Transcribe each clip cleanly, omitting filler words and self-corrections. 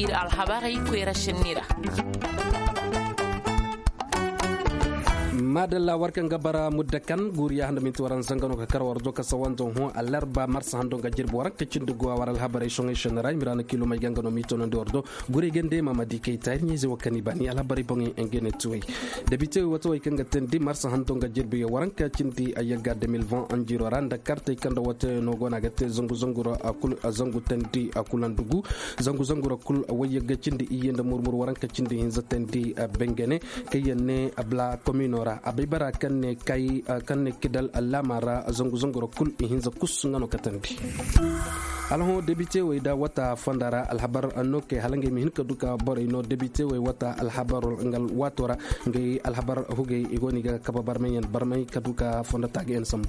ir alhabari kwera shinnira. madalla warkan gabara muddakan guriya handa min tuwaran zangano ka karwar doka sawanzon ho alarba marsa hando ga jirbo waran ka cindu go waral habare shonge shenara mirana kilo may gangano mito non dordo gure gende mamadi kay tayni ze wakani bani alhabari bongi engene tuwe député wato way kanga tendi marsa hando ga jirbo ya waran ka cindi ayaga 2020 anjiro randa carte kanda wote no gona gate zongu zonguro akul zangu tendi akulandugu zangu zonguro kul wayaga cindi iyenda murmur waran ka cindi hinza tendi bengene kayenne abla communora abibara kanne kai kanne kidal allamara zongu zongoro kul hinza kusungano katandi alho député way da wata fandara alhabar annoke halange mi hinka duka bore no député way wata alhabar ngal watora ngai alhabar hugay igoni ga kababar men barmay kaduka fondata gen sam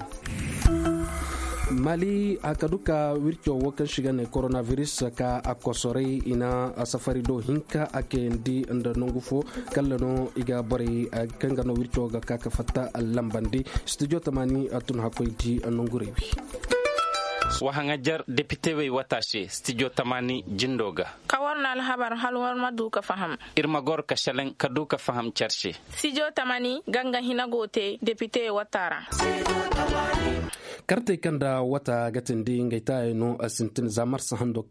Mali akaduka wircho wakan shigane coronavirus ka akosore ina safari do hinka ake ndi nda nongufo kallano iga bore kangano wircho ga kaka fatta lambandi studio tamani atun hakoyti nongurewi wahanga jar député way watashe studio tamani jindoga kawarna alhabar halwar maduka faham irma gor ka shalen kaduka faham charshe studio tamani ganga hinagote député watara karte kanda wata gatindi ngaita no asintin zamar sahando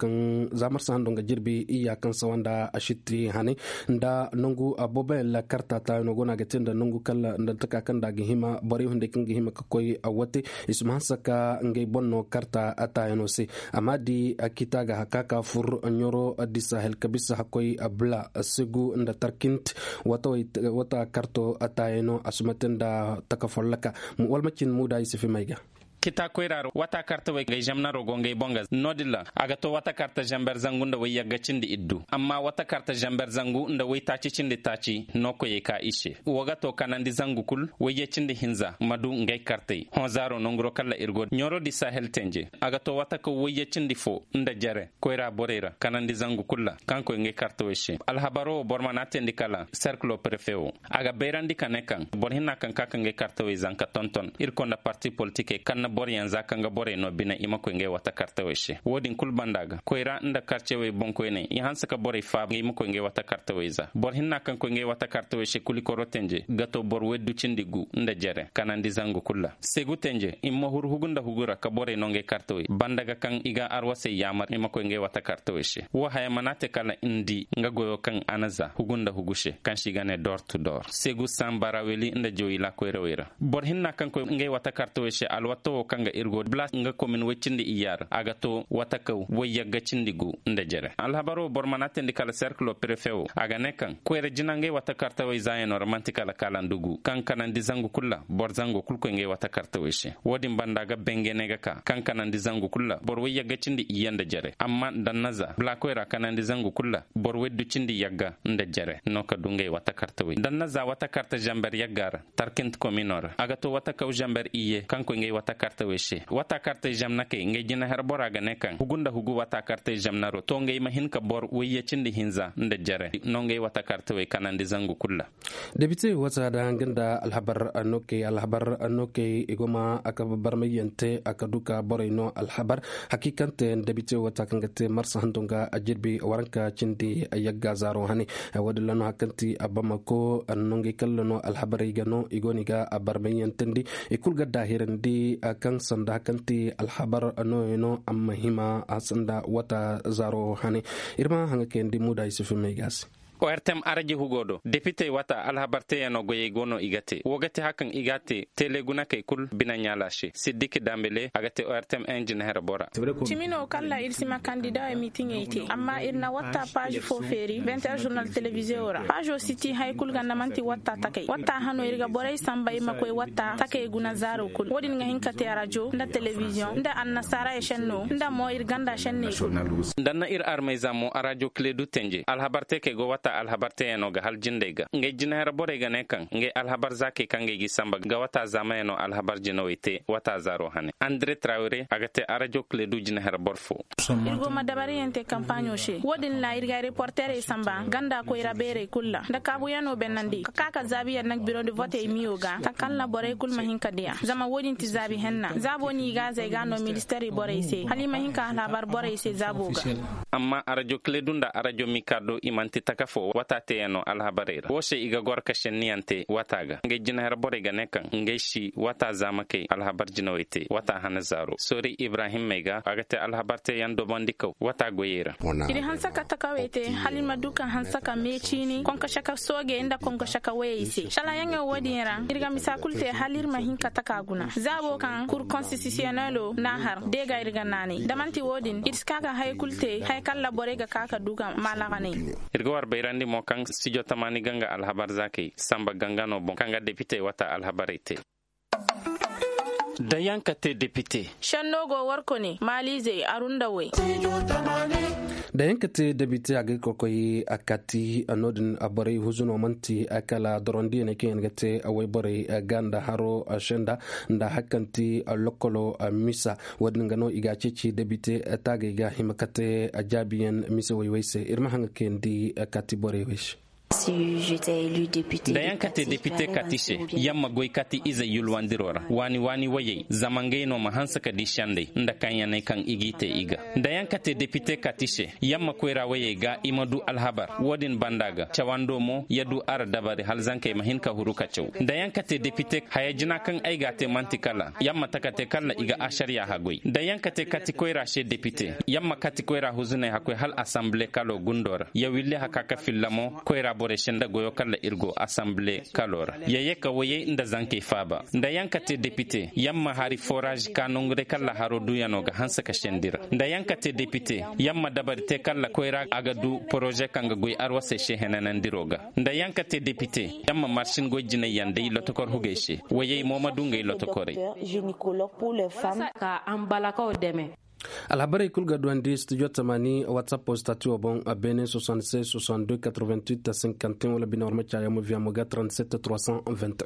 nga jirbi iya kan sawanda ashiti hani nda nungu abobe la karta ta no gona gatinda nungu kala nda taka kanda gihima bari hunde kin gihima koy awate isma saka ngai bonno karta ata no se amadi akitaga hakaka fur nyoro adisa hel kabisa hakoy abla segu nda tarkint wata karto ata no asmatenda takafollaka mu walmacin muda isifi maiga kita koirar wata karta way ngay jamna rogo ngay bonga nodilla agato wata karta jamber zangu nda way yagga cindi iddu amma wata karta jamber zangu nda way taci cindi taci noko ye ka ishe wagato kanandi zangu kul way ye cindi hinza madu ngay kartay honzaro nongro kala irgo nyoro di sahel tenje agato wata ko way ye cindi fo nda jare koira borera kanandi zangu kulla kanko ngay karta weshe alhabaro bormana tendi kala cercle prefeo aga berandi kanekan borhina kan kaka ngay karta way zanka tonton irkonda parti politique kan bore yanzu kanga bore no bina ima ko nge wata karta weshe wodin kul bandaga koira nda karce we bonko ne i hansa ka bore fa nge ima ko nge wata karta weza bor hinna kan ko nge wata karta weshe kuli ko rotenje gato bor weddu cindigu nda jere kanandi zangu kulla segu tenje immo hurhugunda hugura ka bore no nge karta we bandaga kan iga arwase yamar ima ko nge wata karta weshe wo haya manate kala indi nga goyo kan anaza hugunda hugushe kan shigane door to door segu sambara weli nda joyila ko rewera bor hinna kan ko nge wata karta weshe alwato kanga irgo blas nga komin weccindi iyar agato watakaw wayyaga cindigu nda jere alhabaro bormanate ndi kala cercle prefeo aga nekan koere jinange wata karta way zayeno romantikala kala ndugu kankana ndi zangu kulla bor zangu kulko nge wata karta weshe wodi bandaga bengenega ka kankana ndi zangu kulla bor wayyaga cindi iyanda jere amma dannaza bla koera kana ndi zangu kulla bor weddu cindi yagga nda jere noka dunge wata karta way dannaza wata karta jamber yaggara tarkent kominor agato wata kaw jamber iye kanko nge wata karta weshe wata karta jamna ke nge jina herbora ga nekan hugunda hugu wata karta jamna ro to nge mahin ka bor wiye cindi hinza nda jare no nge wata karta we kanandi zangu kulla député wata da nganda alhabar anoke igoma akabar mayente akaduka borino alhabar hakikante député wata kangate marsa handonga ajirbi waranka cindi yagga zaro hani wadallano hakanti abamako annonge kallano alhabari gano igoniga abar mayentendi ikulga dahirandi kan sanda kanti alhabar anoyno amma hima asanda wata zaro hani irma hanga kendi muda isufi megas ORTM araji hugodo député wata alhabarte yano goye gono igate wogate hakan igate teleguna kay kul bina nyalashe sidiki dambele agate ORTM engine herbora timino kala ilsima candidat e meeting ite amma irna wata page fo feri 20 journal télévisé ora page city hay kul ganda manti wata takay wata hano irga boray samba ima koy wata takay guna zaro kul wodin nga hinkate radio nda télévision nda annasara e chenno nda mo irganda chenne danna ir armeza mo radio clé du tenje alhabarte ke go wata alhabarte eno ga hal jindega nge jinahara bore ga nekan nge alhabar zake kange gi samba ga wata zama eno alhabar jinoite wata zaro hane Andre Traoré agate arajo kledu jinahara borfo irgo madabari ente campagne she wodin la irga reporter e samba ganda ko irabere kulla da kabu yano benandi kaka zabi yan biro de vote e miyoga takalla bore kul mahinka dia zama wodin ti zabi henna zabo ni ga zai gano ministeri bore se halima hinka alhabar bore se zabo ga amma arajo kledunda arajo mikado imanti takafo wata te eno alhabarera wose iga gorka shenniyante wataga nge jinahara bore ga nekan nge shi wata zamake alhabar jinoite wata hanazaro sori Ibrahim mega agate alhabarte yan do bandiko wata goyera iri hansaka takawete halima duka hansaka mechini konka shaka soge inda konka shaka weise shala yanga wadira irga misakulte halir mahinka takaguna zabo kan kur constitutionnelo nahar dega irga nani damanti wodin itskaka haykulte haykalla borega kaka duka malagane irga war bayrandi mo kan studio tamani ganga alhabar zaki samba gangano bon kanga député wata alhabarite dayankate député shannogo warkone malize arundawe dayankate député agi kokoyi akati anodin abare huzuno manti akala dorondi ne kengate away bare ganda haro shenda nda hakanti lokolo misa wadin gano igaceci député tage ga himakate ajabiyen misa wayse irma hanga kendi akati bare wish Si j'étais élu député. Dayan kate député katishe yamma goy kati iza yulwandirora wani waye zamange no mahansa kadishande nda kanyane kan igite iga. Dayan kate député katishe yamma koira waye ga imadu alhabar wodin bandaga chawando mo yadu ar dabari halzanke mahinka huruka chaw. Dayan kate député hayajina kan aigate mantikala yamma takate kala iga ashariya hagoy. Dayan kate kati koira she député yamma kati koira huzune hakwe hal assemblée kalo gundora ya wille hakaka fillamo koira bore shenda goyo kala irgo assemblée kalora yeye ka waye nda zanke faba nda yankate député yamma hari forage kanongre kala haro duyano ga hansa ka shendira nda yankate député yamma dabarite kala koira agadu projet kanga goy arwase shehenan diroga nda yankate député yamma marchin goy jina yande lotokor hugeshe waye momadou ngay lotokore gynécologue pour les femmes ka ambalaka o deme alhabari kulga duandi studio tamani whatsapp postatu obon abene 76 62 88 51 wala binorma chaya mo via moga 37 321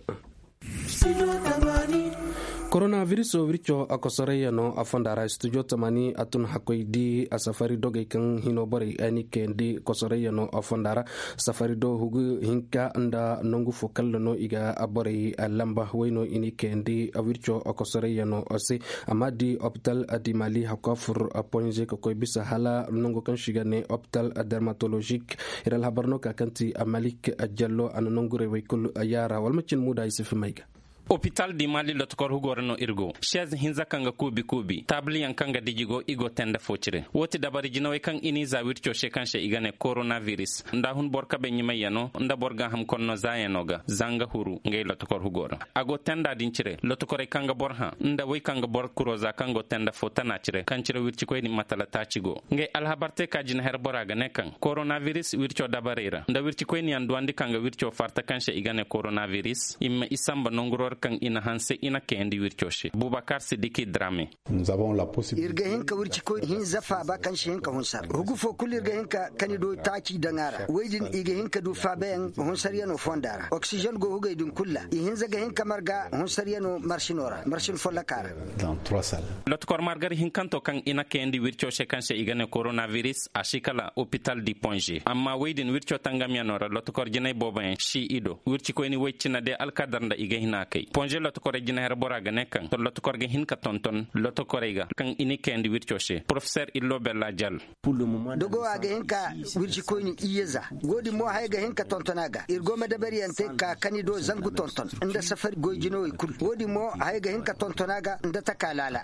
coronavirus wircho akosore no afandara studio tamani atun hakoy di asafari doge kan hino bari ani kendi kosore no afandara safari do hugu hinka anda nongu fokal no iga abore lamba weno ini kendi wircho akosore no ose amadi hospital adimali hakofur aponje ko bisa hala nongu kan shigane hospital dermatologique iral habarno ka kanti amalik ajallo an nongu rewekul ayara walmacin muda isifi maiga Hospital di Mali lotkor hugorno irgo chaise hinza kanga kubi tabli yang kanga dijigo igo tenda fochire woti dabari jinowe kan ini za wircho shekanshe igane coronavirus nda hun borka be nyima yano nda borga ham konno zayenoga zanga huru ngay lotkor hugora ago tenda dinchire lotkore kanga borha nda way kanga bor kuroza kango tenda fotana chire kanchire wirchi ko ni matala tachigo ngay alhabarte ka jina herboraga nekan coronavirus wircho dabarira nda wirchi ko ni andwandi kanga wircho farta kanshe igane coronavirus imma isamba nongoror kan ina hanse ina kendi wirchoshe Boubacar Sidiki Dramé nous avons la possibilité irga hinka wirchi ko hin zafa ba kan shi hinka hunsar hugu fo kul irga hinka kanido taci dangara weydin iga hinka du fa ben hunsar yano fondara oxygène go hugay dun kulla i hinza ga hinka marga hunsar yano marshin folla kara dans 3 salles lotkor margar hinkanto kan ina kendi wirchoshe kanse igane coronavirus ashikala hôpital di Ponge amma weydin wircho tangamianora lotkor jinay boben shi ido wirchi ko ni wecina de alkadarnda iga hinakay Ponge lotokore jina herboraga nekan to lotokorge hinka tonton lotokorega kan ini kendi wirchoshe professeur Illo Bella Dial pour le moment dogo aga hinka wirchi ko ni iyeza godi mo hayga hinka tontonaga irgo medabari ante ka kanido zangu tonton nda safar gojino kul godi mo hayga hinka tontonaga nda takalala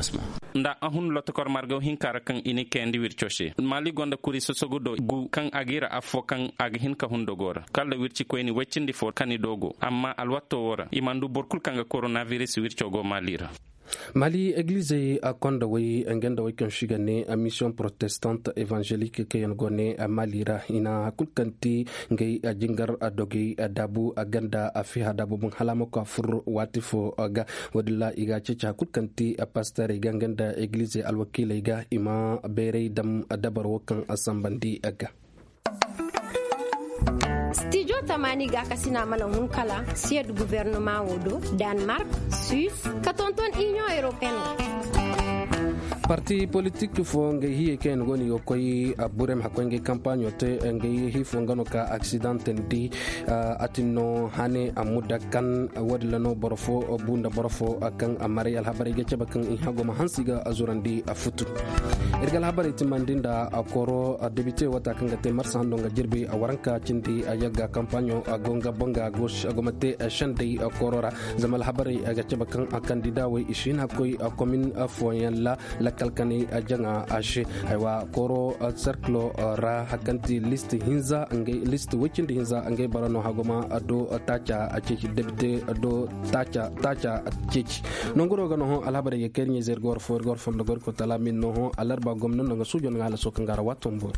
nda ahun lotokor margo hinkara kan ini kendi wirchoshe mali gonda kuri sosogudo gu kan agira afo kan aga hinka hundogora kala wirchi ko ni weccindi fo kanidogo amma alwatto wora imandu borkul kanga coronavirus wirchogo malira Mali église a konda way ngenda way kan shigane a mission protestante évangélique ke yangone a malira ina kulkanti ngay a jingar a dogi a dabu a ganda a fi hadabu bun halama ko fur watifo aga wadilla iga cecha kulkanti a pastor iga ngenda église alwakila iga ima bere dam dabar wakan asambandi aga Studio Tamani ga kasina mana hun kala siège gouvernement wodo Danemark, Suisse, katonton Union européenne. Parti politique fo nge hiye ken goni yokoyi aburem hakonge campagne te nge hi fo ngano ka accident ndi atino hane amuda kan wadlano borofo bunda borofo kan amari al habari ge ceba kan in hago mahansiga azurandi afutu irgal habari timandinda akoro débuté wata kan gate marsando nga jirbi awaranka cindi ayaga campagne agonga bonga gauche agomate shande akorora zamal habari ga ceba kan candidat we ishin hakoy commune foyalla la kalkani ajanga ashe aywa koro cercle ra hakanti list hinza ange list wikindi hinza ange barano hagoma ado tacha achi député ado tacha achi nongoro gano ho alhabare ye kenye zergor for gor fam gor ko talamin no ho alarba gomno nga sujo nga la sokangara watombo